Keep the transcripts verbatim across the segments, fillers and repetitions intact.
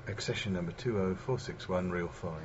Accession number two oh four six one, reel five.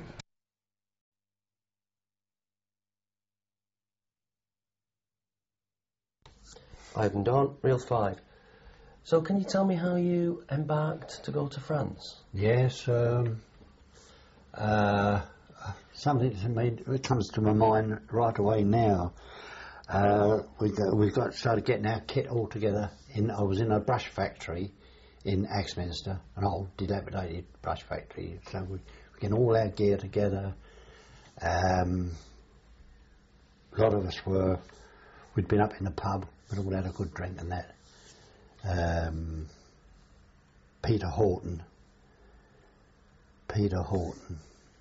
Ivan Dawn, reel five. So can you tell me how you embarked to go to France? Yes, um, uh, something that made, it comes to my mind right away now. Uh, we got, we got started getting our kit all together. In, I was in a brush factory in Axminster, an old dilapidated brush factory. So we, we getting all our gear together. Um, a lot of us were, we'd been up in the pub, we'd all had a good drink and that. Um, Peter Horton. Peter Horton.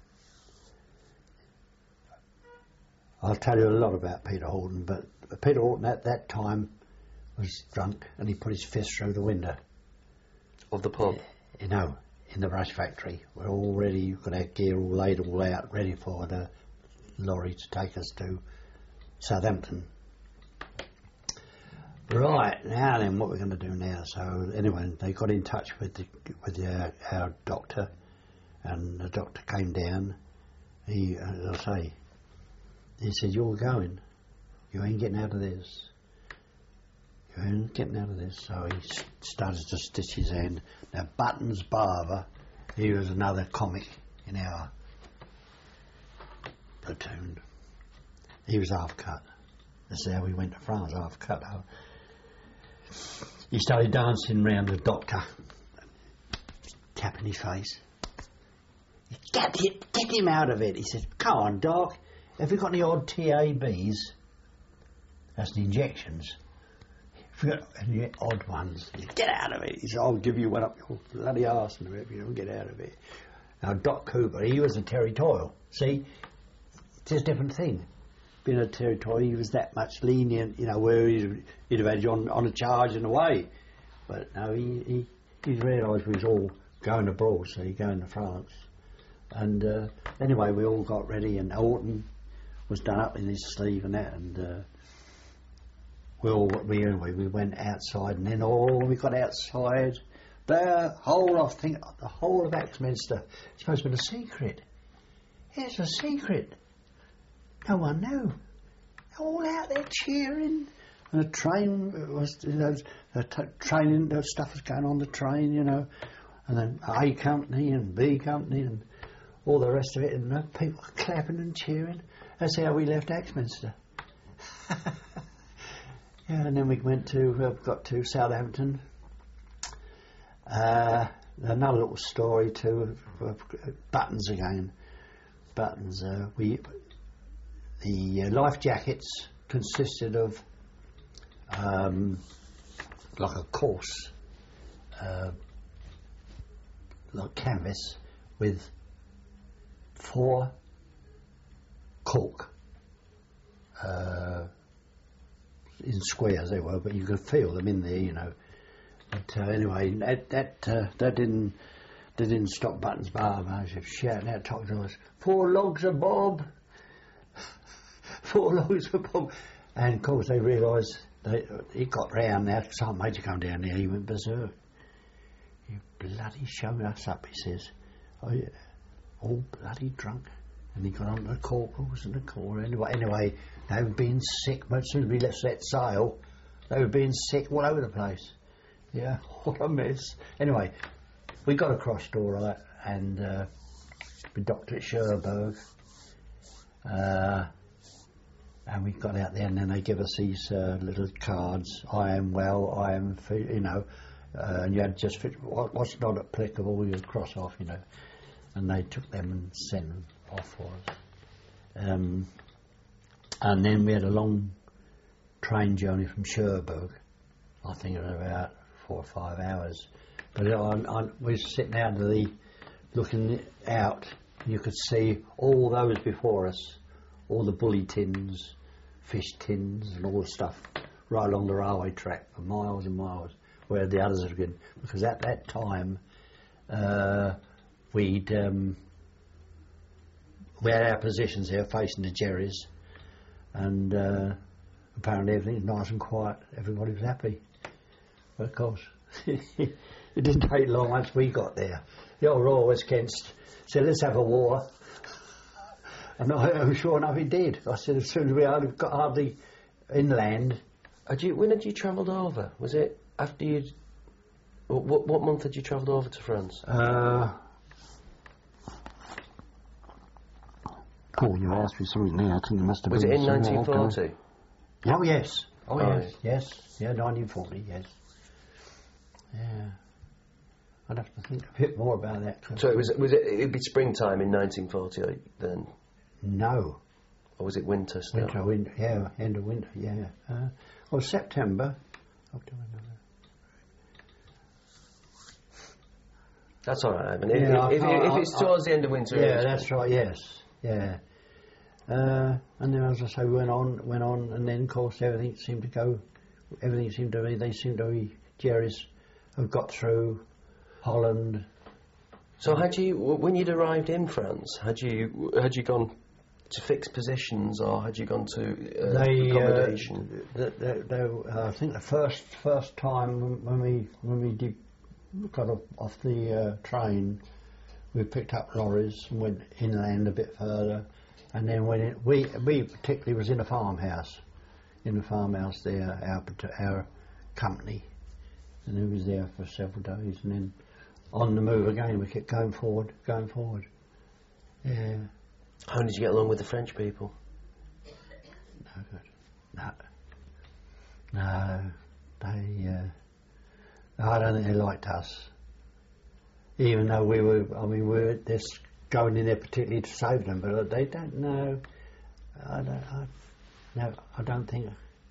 I'll tell you a lot about Peter Horton, but Peter Horton at that time was drunk and he put his fist through the window. Of the pub? You know, in the brush factory. We're all ready, you've got our gear all laid all out, ready for the lorry to take us to Southampton. Right, now then, what we're going to do now. So anyway, they got in touch with the, with the, our doctor, and the doctor came down. He, as I say, he said, "You're going. You ain't getting out of this. You ain't getting out of this." So he started to stitch his hand. Now, Buttons Barber, he was another comic in our platoon. He was half cut. That's how we went to France, half cut. He started dancing round the doctor, tapping his face. Get him, get him out of it. He said, "Come on, Doc. Have you got any odd T A Bs? That's the injections. If you got any odd ones, get out of it." He said, "I'll give you one up your bloody arse and if you don't get out of it." Now, Doc Cooper, he was a territorial. See, it's a different thing. Being a territorial, he was that much lenient, you know, where he'd, he'd have had you on, on a charge and away. But no, he, he, he realised we was all going abroad, so he going to France. And uh, anyway, we all got ready, and Horton was done up in his sleeve and that, and uh, we all, we, anyway, we went outside, and then all we got outside, the whole of, think, the whole of Axminster, it's supposed to be a secret. It's a secret. No one knew. All out there cheering, and the train was, you know, the t training, the stuff was going on the train, you know, and then A company and B company and all the rest of it, and uh, people clapping and cheering. That's how we left Axminster. Yeah, and then we went to, uh, got to Southampton. Uh, another little story too of, of Buttons again. Buttons, uh, we. The uh, life jackets consisted of um, like a coarse, uh, like canvas with four cork uh, in squares they were, but you could feel them in there, you know. But uh, anyway, that that, uh, that didn't that didn't stop Buttons Barber. I was shouting out top to us, "Four logs of Bob." Four logs of Bob. And of course they realised they, it got round now, some major come down there, he went berserk. "You bloody showed us up," he says. "Oh yeah, all bloody drunk." And he got on to the corporals and the corps. Anyway, anyway, they were being sick, but as soon as we left that sail, they were being sick all over the place. Yeah, what a mess. Anyway, we got across all right, and uh, we docked at Cherbourg. Uh, And we got out there, and then they give us these uh, little cards. "I am well, I am," you know, uh, and you had just fit what, what's not applicable, you cross off, you know. And they took them and sent them off for us. Um, and then we had a long train journey from Cherbourg. I think it was about four or five hours. But on, on, we were sitting out of the, looking out, and you could see all those before us, all the bully tins, fish tins and all the stuff right along the railway track for miles and miles, where the others had been. Because at that time, uh, we'd um, we had our positions here facing the Jerrys, and uh, apparently everything was nice and quiet. Everybody was happy. But of course, it didn't take long once we got there. The old Royalist Kent said, let's have a war. And I, I'm sure enough he did. I said, as soon as we hardly got hardly inland. Had you, when had you travelled over? Was it after you'd... What, what month had you travelled over to France? Uh, oh, you asked me something there. I think it must have Was been... it in somewhere nineteen forty? after- Oh, yes. Oh, Oh, yes. Yes. Yeah, nineteen forty, yes. Yeah. I'd have to think a bit more about that. 'cause So it was, was it, it'd be springtime in nineteen forty then? No. Or was it winter still? Winter, winter, yeah, end of winter, yeah. Uh, well, September. October, November. That's all right, Ivan. If, Yeah, if, if, I- if I- it's I- towards the end of winter... Yeah, it's that's spring. right, yes. Yeah. Uh, and then, as I say, went on, went on, and then, of course, everything seemed to go, everything seemed to be, they seemed to be, Jerry's have got through Holland. So had you, when you'd arrived in France, had you had you gone to fixed positions or had you gone to uh, They, accommodation? uh, the, the, the, uh, I think the first first time when when we when we did, got off, off the uh, train, we picked up lorries and went inland a bit further, and then when it, we we particularly was in a farmhouse, in the farmhouse there, our our company, and it was there for several days, and then on the move again. We kept going forward, going forward. Yeah. How did you get along with the French people? No good. No. No. They, uh, I don't think they liked us. Even though we were, I mean, we were just going in there particularly to save them, but they don't know. I don't, I, no, I don't think.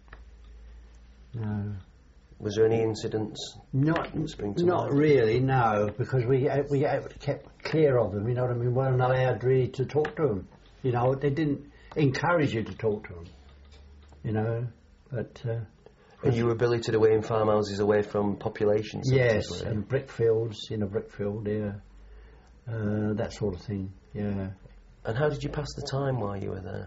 No. Was there any incidents? Not, in spring to not mind? really, no, because we we kept clear of them. You know what I mean? We weren't allowed really to talk to them. You know, they didn't encourage you to talk to them. You know, but uh, And you were billeted away in farmhouses away from population centres, yes, were you? and brick fields in a brick field, yeah, uh, that sort of thing, yeah. And how did you pass the time while you were there?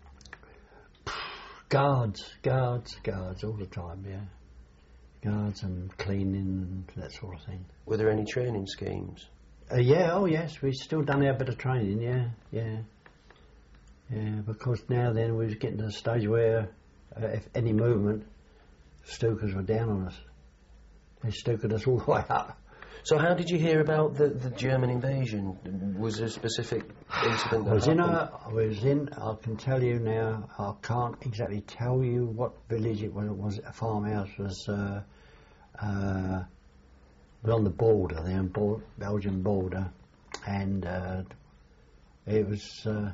Guards, guards, guards all the time, yeah. Guards and cleaning and that sort of thing. Were there any training schemes? Uh, yeah, oh yes, we've still done our bit of training, yeah, yeah. Yeah, because now then we was getting to the stage where uh, if any movement, Stokers were down on us. They stokered us all the way up. So how did you hear about the, the German invasion? Was there a specific incident that I was in happened? a, I was in, I can tell you now, I can't exactly tell you what village it was, it was a farmhouse, was uh, uh, on the border, the Bel- Belgian border, and uh, it was, uh,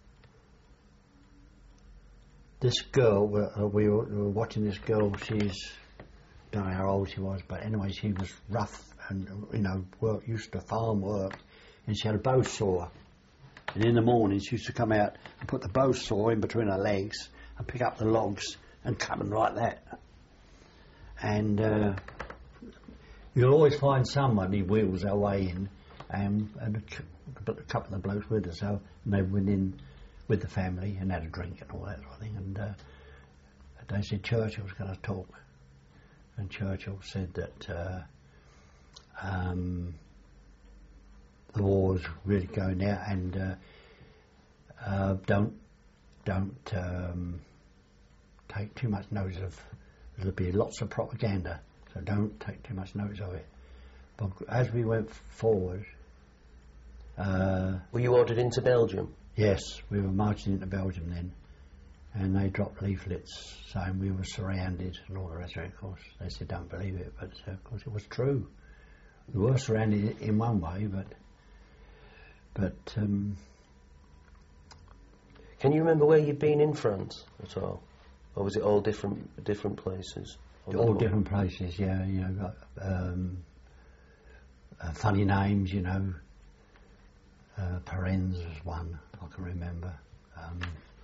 this girl, uh, we were, we were watching this girl, she's, don't know how old she was, but anyway, she was rough and, you know, work, used to farm work, and she had a bow saw. And in the morning, she used to come out and put the bow saw in between her legs and pick up the logs and cut them like that. And uh, you'll always find somebody wheels their way in, and, and a, c- a couple of the blokes with us, so, and they went in with the family and had a drink and all that sort of thing. And uh, they said Churchill was going to talk. And Churchill said that uh, um, the war was really going out, and uh, uh, don't don't um, take too much notice of. There'll be lots of propaganda, so don't take too much notice of it. But as we went forward, uh, Were you ordered into Belgium? yes, we were marching into Belgium then. And they dropped leaflets saying we were surrounded and all the rest of it, of course. They said, don't believe it, but uh, of course it was true. We were surrounded in one way, but... But, um... Can you remember where you'd been in France at all? Or was it all different different places? all different places, yeah, you know, got, um... Uh, funny names, you know. Uh, Parennes was one, I can remember. Um...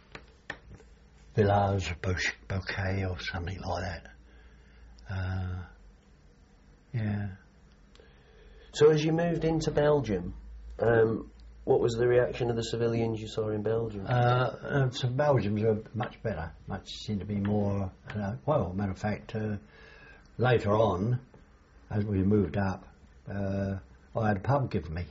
Village Bouquet or something like that. Uh, yeah. So as you moved into Belgium, um, what was the reaction of the civilians you saw in Belgium? Uh, uh, so Belgians were much better, much seemed to be more, uh, well, matter of fact, uh, later on, as we moved up, uh, I had a pub given me.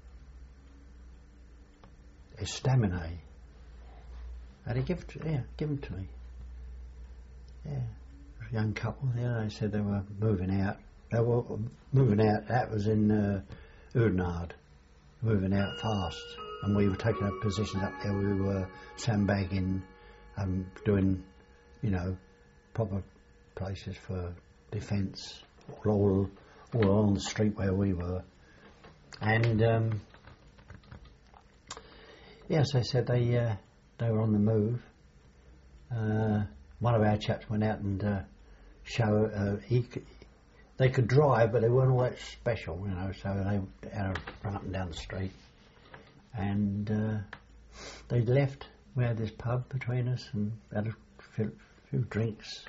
Estaminet. Had he give to, yeah, give them to me. Yeah, a young couple. Yeah, they said they were moving out. They were moving out. That was in uh, Oudenarde, moving out fast, and we were taking up positions up there. We were sandbagging, and doing, you know, proper places for defence, all all along the street where we were, and um, yes, they said they uh, they were on the move. Uh, one of our chaps went out and uh, show. Uh, he could, they could drive, but they weren't all that special, you know. So they had to run up and down the street, and uh, they left. We had this pub between us and had a few, few drinks.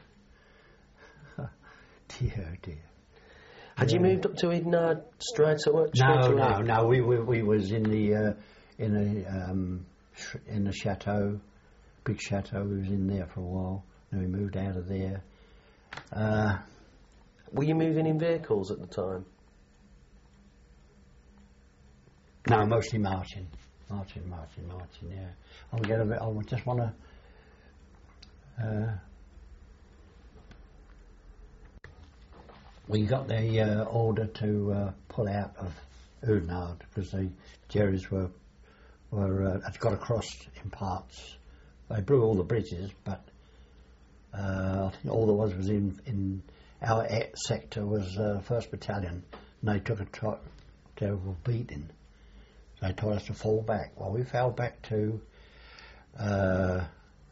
Dear, oh dear. Had Yeah. you moved up to Oudenarde straight away? No, straight away? no, no. We we we was in the uh, in a um, sh- in the chateau, big chateau. We was in there for a while. Then we moved out of there. Uh, Were you moving in vehicles at the time? no, mostly marching, marching, marching, marching. Yeah, I'll get a bit. I just want to. Uh, we got the uh, order to uh, pull out of Oudenarde because the Jerrys were were uh, had got across in parts. They blew all the bridges, but uh, I think all there was was in in our e- sector was uh, First Battalion, and they took a to- terrible beating. So they told us to fall back. Well, we fell back to uh,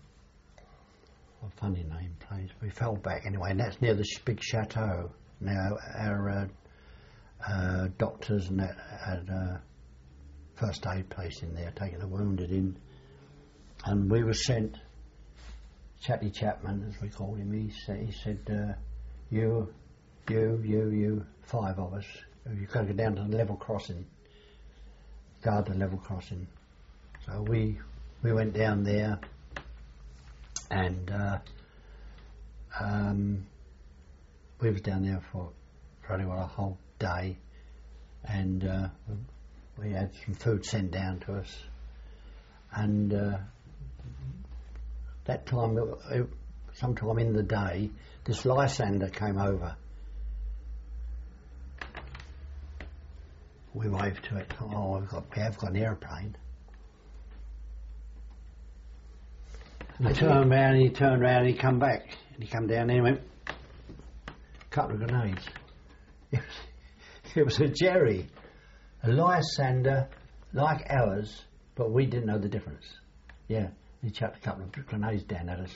a funny name place. We fell back anyway, and that's near the sh- big chateau. Now our uh, uh, doctors and that had a first aid place in there, taking the wounded in, and we were sent. Chatty Chapman, as we called him, he said, he said uh, you, you, you, you, five of us, you've got to go down to the level crossing, guard the level crossing. So we we went down there, and uh, um, we was down there for probably what, a whole day, and uh, we had some food sent down to us, and uh, that time, it, it, sometime in the day, this Lysander came over. We waved to it. Oh, we've got, we have got an aeroplane. And he turned round, and he turned round, and he come back, and he come down there and went, couple of grenades. It was, it was a Jerry, a Lysander like ours, but we didn't know the difference. Yeah, he chucked a couple of grenades down at us.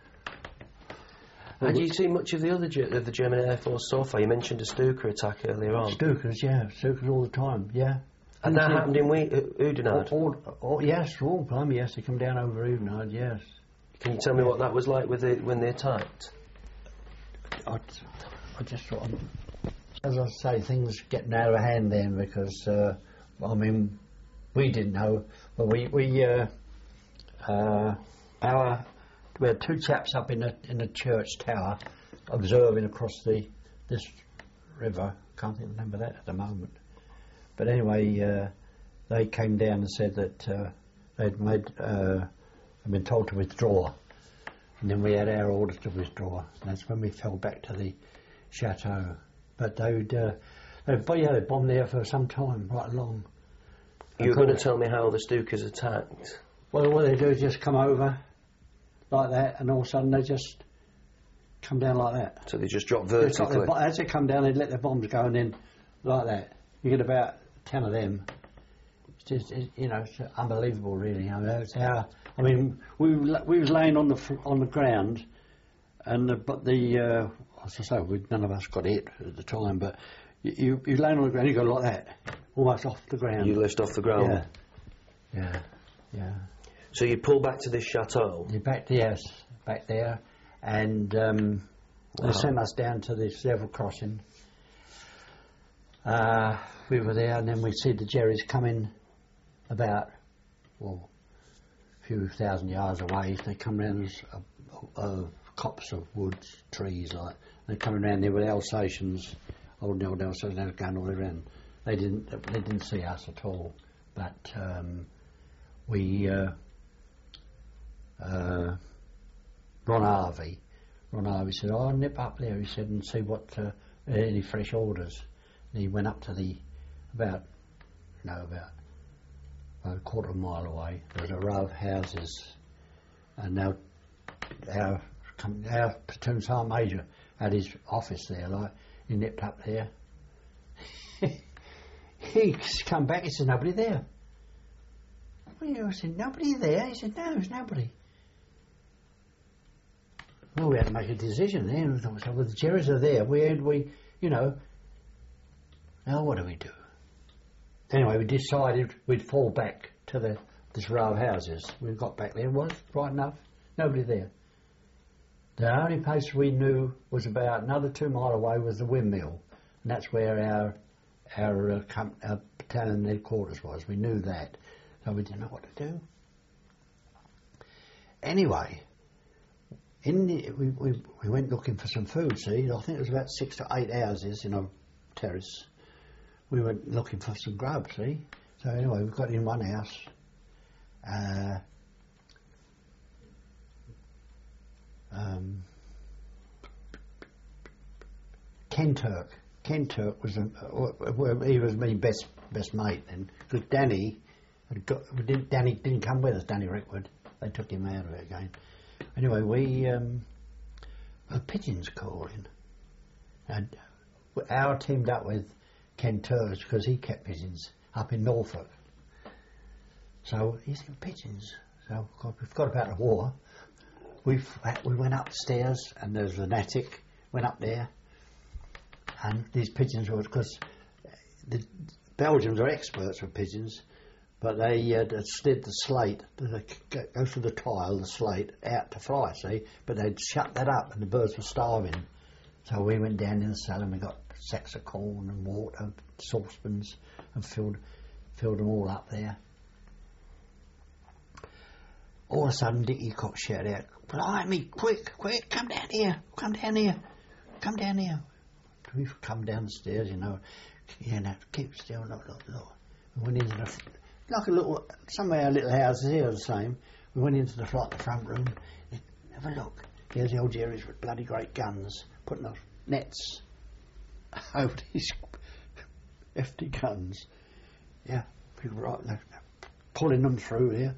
Had you seen much of the other Ge- of the German Air Force so far? You mentioned a Stuka attack earlier on. Stukas, yeah, Stukas all the time, yeah. And that Usually- happened in we- uh, Oudenarde. All, all, all, yes, all the time, yes, they come down over Oudenarde, yes. Can you tell me what that was like with the, when they attacked? I, I just sort of, as I say, things getting out of hand then because, uh, I mean, we didn't know, but we, we uh, uh, our, we had two chaps up in the, in the church tower observing across the, this river, can't think remember that at the moment. But anyway, uh, they came down and said that uh, they'd made, uh, had been told to withdraw. And then we had our orders to withdraw. And that's when we fell back to the chateau. But they'd, uh, they'd, yeah, they bombed there for some time, right along. You were going to tell me how the Stukas attacked. Well, what they do is just come over like that, and all of a sudden they just come down like that. So they just dropped Just like vertically. their bo- as they come down, they'd let their bombs go, and then like that. You get about ten of them. It's just, it, you know, it's unbelievable, really. I mean, it's how, I mean, we were la- we was laying on the fr- on the ground, and the, but the uh, as I say, we, none of us got hit at the time, but you you, you laying on the ground, you go like that, almost off the ground. You lift off the ground. Yeah, yeah, yeah. So you pull back to this chateau. You're back, yes, back there, and um, Wow. they sent us down to this level crossing. Uh, we were there, and then we see the Jerrys coming about, well, a few thousand yards away. They come round as a, a, a copse of woods, trees, like. They're coming round there with Alsatians holding all down, so they were going all around. They didn't, they didn't see us at all. But um, we, uh, uh, Ron Harvey, Ron Harvey said, "Oh, I'll nip up there," he said, "and see what uh, any fresh orders." And he went up to the about, you know, about, about a quarter of a mile away. There was a row of houses, and our our, our platoon sergeant major had his office there. Like he nipped up there. He come back. He said, "Nobody there." Well, I said, "Nobody there?" He said, "No, there's nobody." Well, we had to make a decision then. So well, the Jerrys are there. We had, we, you know. Now what do we do? Anyway, we decided we'd fall back to the this row of houses. We got back there. Was right enough. Nobody there. The only place we knew was about another two mile away was the windmill, and that's where our our, uh, com- our battalion headquarters was. We knew that, so we didn't know what to do. Anyway, in the, we, we we went looking for some food. See, I think it was about six to eight houses in a terrace. We went looking for some grub. See, so anyway, we got in one house. Uh, um, Ken Turk. Ken Turk was a, uh, he was my best best mate, and because Danny had got, we didn't, Danny didn't come with us. Danny Rickwood, they took him out of it again. Anyway, we um, a pigeons calling, and our teamed up with Ken Turk because he kept pigeons up in Norfolk. So he's in pigeons. So we forgot about the war. We we went upstairs, and there's an attic. Went up there. And these pigeons were, because the Belgians are experts with pigeons, but they uh, slid the slate, they go through the tile, the slate, out to fly, see? But they'd shut that up and the birds were starving. So we went down in the cellar and we got sacks of corn and water, saucepans, and filled, filled them all up there. All of a sudden Dickie Cox shouted out, "Blimey, quick, quick, come down here, come down here, come down here." We've come downstairs, you know. You know, keep still, look, look, look. We went into the, like a little, some of our little houses here are the same. We went into the front, the front room. Have a look. Here's the old Jerrys with bloody great guns, putting the nets over these hefty guns. Yeah, people right, they're pulling them through here.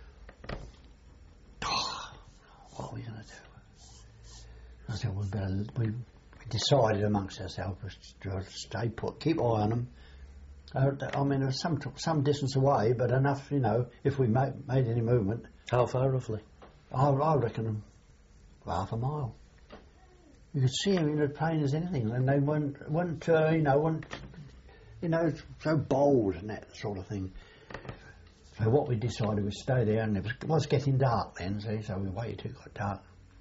What are we going to do? I said, we better, we decided amongst ourselves to stay put, keep eye on them. Uh, I mean, it was some some distance away, but enough, you know, if we made, made any movement. How far, roughly? I, I reckon half a mile. You could see them in as plain as anything, and they weren't, weren't uh, you know, weren't, you know, so bold and that sort of thing. So what we decided was stay there, and it was, it was getting dark then, see, so we waited till it got dark.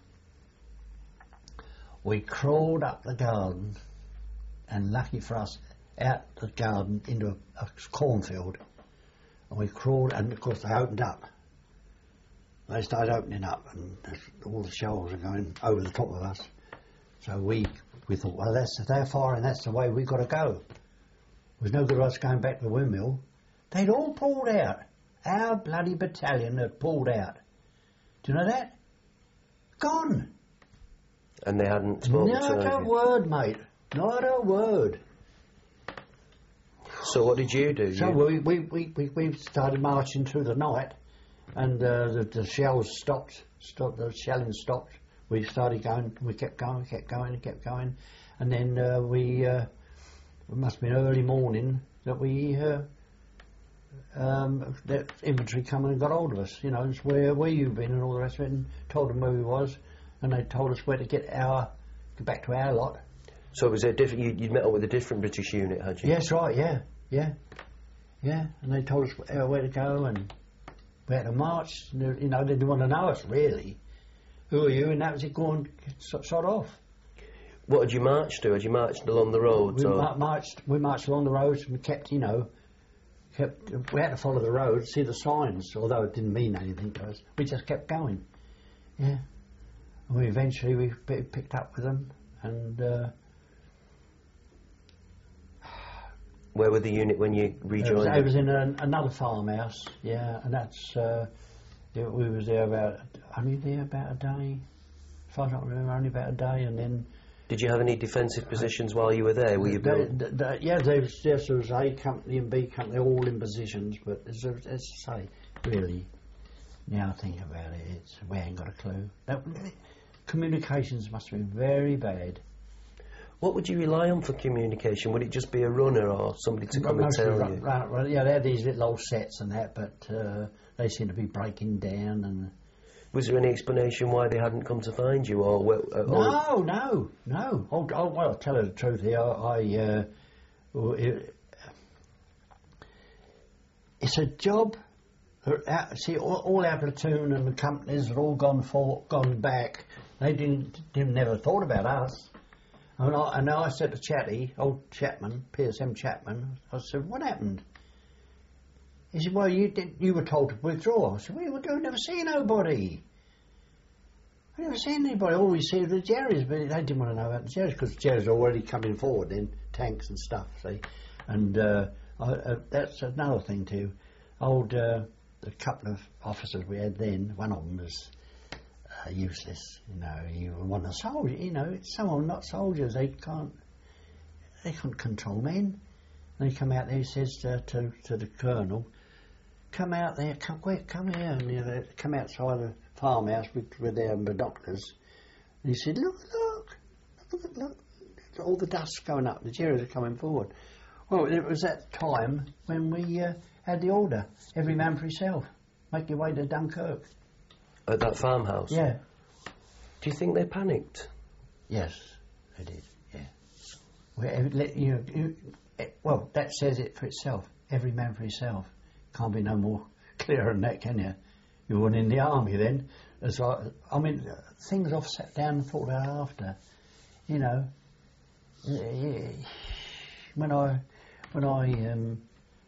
We crawled up the garden, and lucky for us, out the garden into a, a cornfield. And we crawled, and of course they opened up. They started opening up, and all the shells are going over the top of us. So we we thought, well, that's they're firing, that's the way we've got to go. It was no good us going back to the windmill. They'd all pulled out. Our bloody battalion had pulled out. Do you know that? Gone. And they hadn't spoken Not to a you? word, mate. Not a word. So what did you do? So you... we, we, we, we started marching through the night, and uh, the, the shells stopped, stopped, the shelling stopped. We started going, we kept going, we kept going, kept going, and then uh, we, uh, it must have been early morning that we, uh, um, that infantry come and got hold of us, you know, it's where, where you've been and all the rest of it, and told them where we was, and they told us where to get our, get back to our lot. So was there different, you, you'd met up with a different British unit, had you? Yes, right, yeah, yeah, yeah, and they told us where, where to go, and we had to march, and they, you know, they didn't want to know us, really. Who are you? And that was it, go and sod off. What had you marched to? Had you marched along the roads? We or? mar- marched, we marched along the roads, and we kept, you know, kept, we had to follow the road, see the signs, although it didn't mean anything to us. We just kept going, yeah. And we eventually, we p- picked up with them, and uh, Where were the unit when you It was, rejoined? it was in an, another farmhouse, yeah, and that's, uh, yeah, we was there about, only there about a day, as far as I can remember, only about a day, and then... Did you have any defensive positions while you were there? Were you They- built? they- they- yeah, there was, yes, there was A company and B company, all in positions, but as, I- as I say, really, now I think about it, it's, we ain't got a clue. That, communications must have been very bad. What would you rely on for communication? Would it just be a runner or somebody to come and Mostly tell ru- you? ru- ru- yeah, they had these little old sets and that, but uh, they seem to be breaking down and... Was there any explanation why they hadn't come to find you, or, well, uh, or No, no, no. Oh, oh, well, I'll tell you the truth here. I, uh, well, it, it's a job. uh, uh, See, all, all our platoon and the companies had all gone for, gone back. They didn't, didn't never thought about us. And I, and I said to Chatty, old Chapman, P S M Chapman, I said, "What happened?" He said, "Well, you did, you were told to withdraw." I said, "We were doing, never see nobody. I never seen anybody. All we see are the Jerrys, but they didn't want to know about the Jerrys because the Jerrys are already coming forward in tanks and stuff, see. And uh, I, uh, that's another thing too. Old, uh, the couple of officers we had then, one of them was uh, useless. You know, he was one of the soldiers. You know, some of them not soldiers. They can't, they can't control men. And he come out there. He says uh, to to the colonel, "Come out there, come quick, come here." And you know, they come outside the farmhouse with, with their binoculars, and he said, "Look, look, look, look, look, all the dust's going up. The Jerrys are coming forward." Well, it was that time when we uh, had the order: every man for himself. Make your way to Dunkirk. at that farmhouse? Yeah. Do you think they panicked? Yes, they did. Yeah. Well, eh, let you, you, eh, well, that says it for itself. Every man for himself. Can't be no more clearer than that, can you? You weren't in the army then. As I, I mean, things I've sat down and thought about after. You know, eh, when I, when I, um,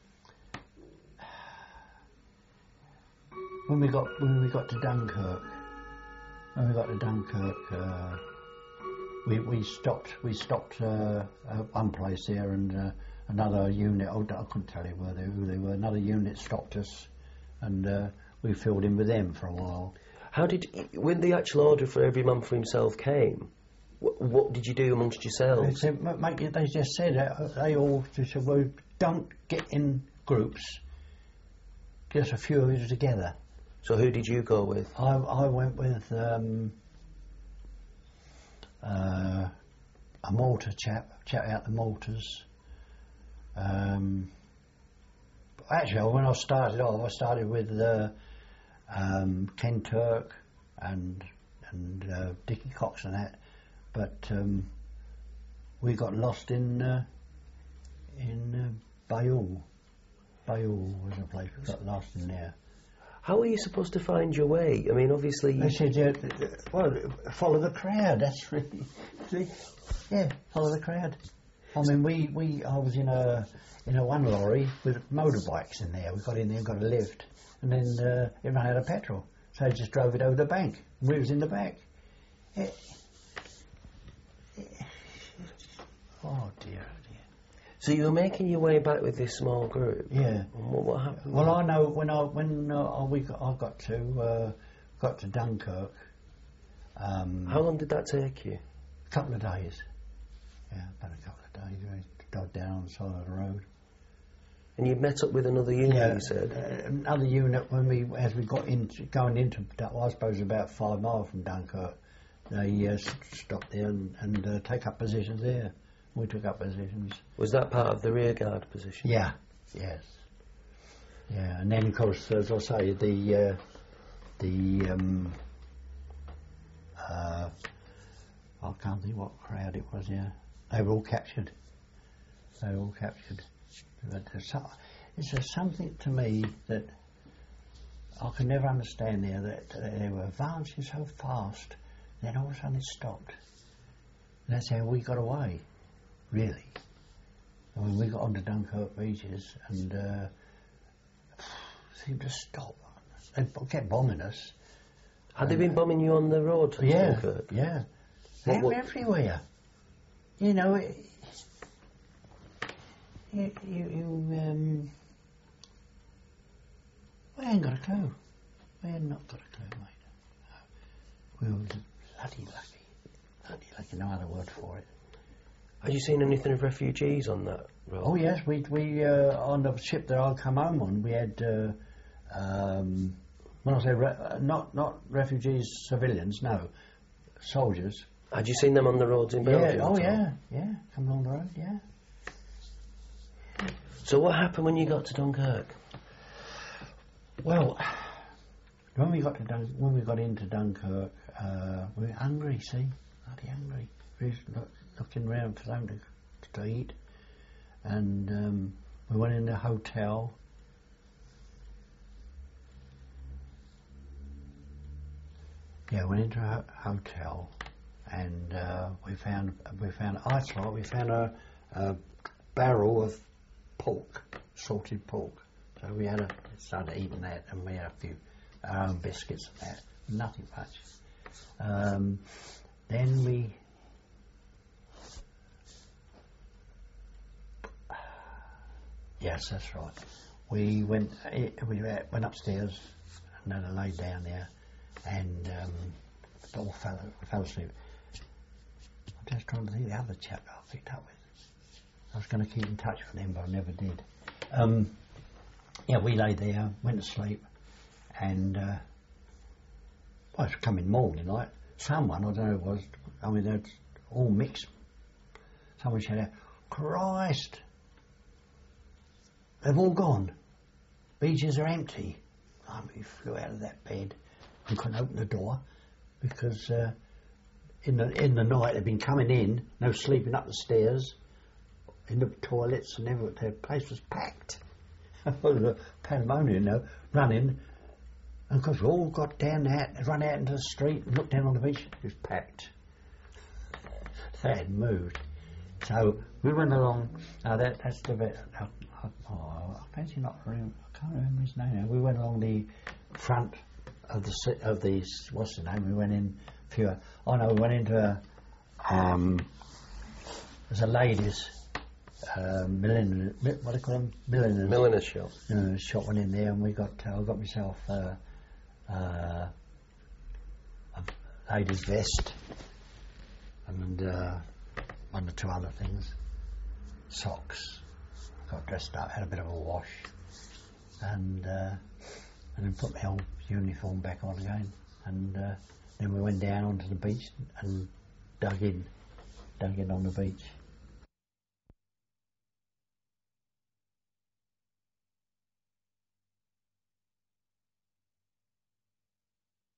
when we got when we got to Dunkirk, when we got to Dunkirk, uh, we we stopped we stopped uh, at one place there, and uh, another unit. Oh, I couldn't tell you where they who they were. Another unit stopped us, and uh, we filled in with them for a while. How did, when the actual order for every man for himself came, what, what did you do amongst They yourselves? said, "Ma- mate, they just said uh, they all they said, well, don't get in groups. Just a few of you together." So who did you go with? I I went with um, uh, a mortar chap, chap out the mortars. Um, actually, when I started off, I started with uh, um, Ken Turk and and uh, Dickie Cox and that, but um, we got lost in uh, in uh, Bayeux. Bayeux was a place we got lost in there. How were you supposed to find your way? I mean, obviously... They You, said, yeah, well, follow the crowd. That's really, see, yeah, follow the crowd. I mean, we, we, I was in a in a one lorry with motorbikes in there. We got in there and got a lift, and then uh, it ran out of petrol, so I just drove it over the bank. And we was in the back. It, it, oh dear, oh dear. so you were making your way back with this small group? Yeah. And what, what happened? Well, I know when I when uh, we got, I got to uh, got to Dunkirk. Um, How long did that take you? A couple of days. Yeah, about a couple of days. We got down on the side of the road. And you met up with another unit, you said? uh, another unit when we, as we got into going into, well, I suppose about five miles from Dunkirk, they uh, s- stopped there and, and uh, take up positions there. We took up positions. Was that part of the rear guard position? Yeah. Yes. Yeah, and then of course, as I say, the uh, the um, uh, I can't think what crowd it was. Yeah, they were all captured. They were all captured. But there's, so, it's just something to me that I can never understand. There that, that they were advancing so fast, then all of a sudden it stopped. And that's how we got away, really. I mean, we got onto Dunkirk beaches and uh, seemed to stop. They b- kept bombing us. Had they been bombing you on the road to Yeah, Dunkirk? yeah. What- They were what- everywhere. You know, it, You, you, you um, we ain't got a clue. We ain't not got a clue, mate. We were bloody lucky. Bloody lucky, no other word for it. Had you seen anything of refugees on that road? Oh yes, we we uh, on the ship that I come home on, we had uh, um, when I say re- uh, not not refugees, civilians, no, soldiers. Had you seen them on the roads in Belgium? Yeah, oh at all? yeah, yeah, come along the road, yeah. So what happened when you got to Dunkirk? Well, when we got to Dun- when we got into Dunkirk, uh, we were hungry. See, bloody hungry. We was look, looking round for something to, to eat, and um, we went in the hotel. Yeah, went into a ho- hotel, and uh, we found we found I thought we found a, a barrel of pork, salted pork. So we had a started eating that, and we had a few our own biscuits and that. Nothing much. Um, then we yes, that's right. We went we went upstairs and then I laid down there, and um, all fell fell asleep. I'm just trying to think of the other chap that I picked up with. I was going to keep in touch with him, but I never did. Um, yeah, we lay there, went to sleep, and uh, well, it was coming morning, like someone, I don't know who it was, I mean, they're all mixed. Someone shouted out, "Christ, they've all gone. Beaches are empty." I mean, we flew out of that bed and couldn't open the door because uh, in the in the night they'd been coming in, no sleeping up the stairs, in the toilets, and everything. The place was packed. The pandemonium, you know, running, and of course we all got down there, run out into the street and looked down on the beach. It was packed. They hadn't moved. So we went along. Now that that's the bit. Uh, oh, I fancy not. I can't remember his name now. We went along the front of the ci- of the what's the name? We went in few. Oh no, we went into a um. There's a ladies. Uh, milliner, what do you call them? Milliners. Milliner's shop. You know, shop went in there, and we got. Uh, I got myself uh, uh, a lady's vest and uh, one or two other things. Socks. Got dressed up, had a bit of a wash, and uh, and then put my old uniform back on again, and uh, then we went down onto the beach and dug in, dug in on the beach.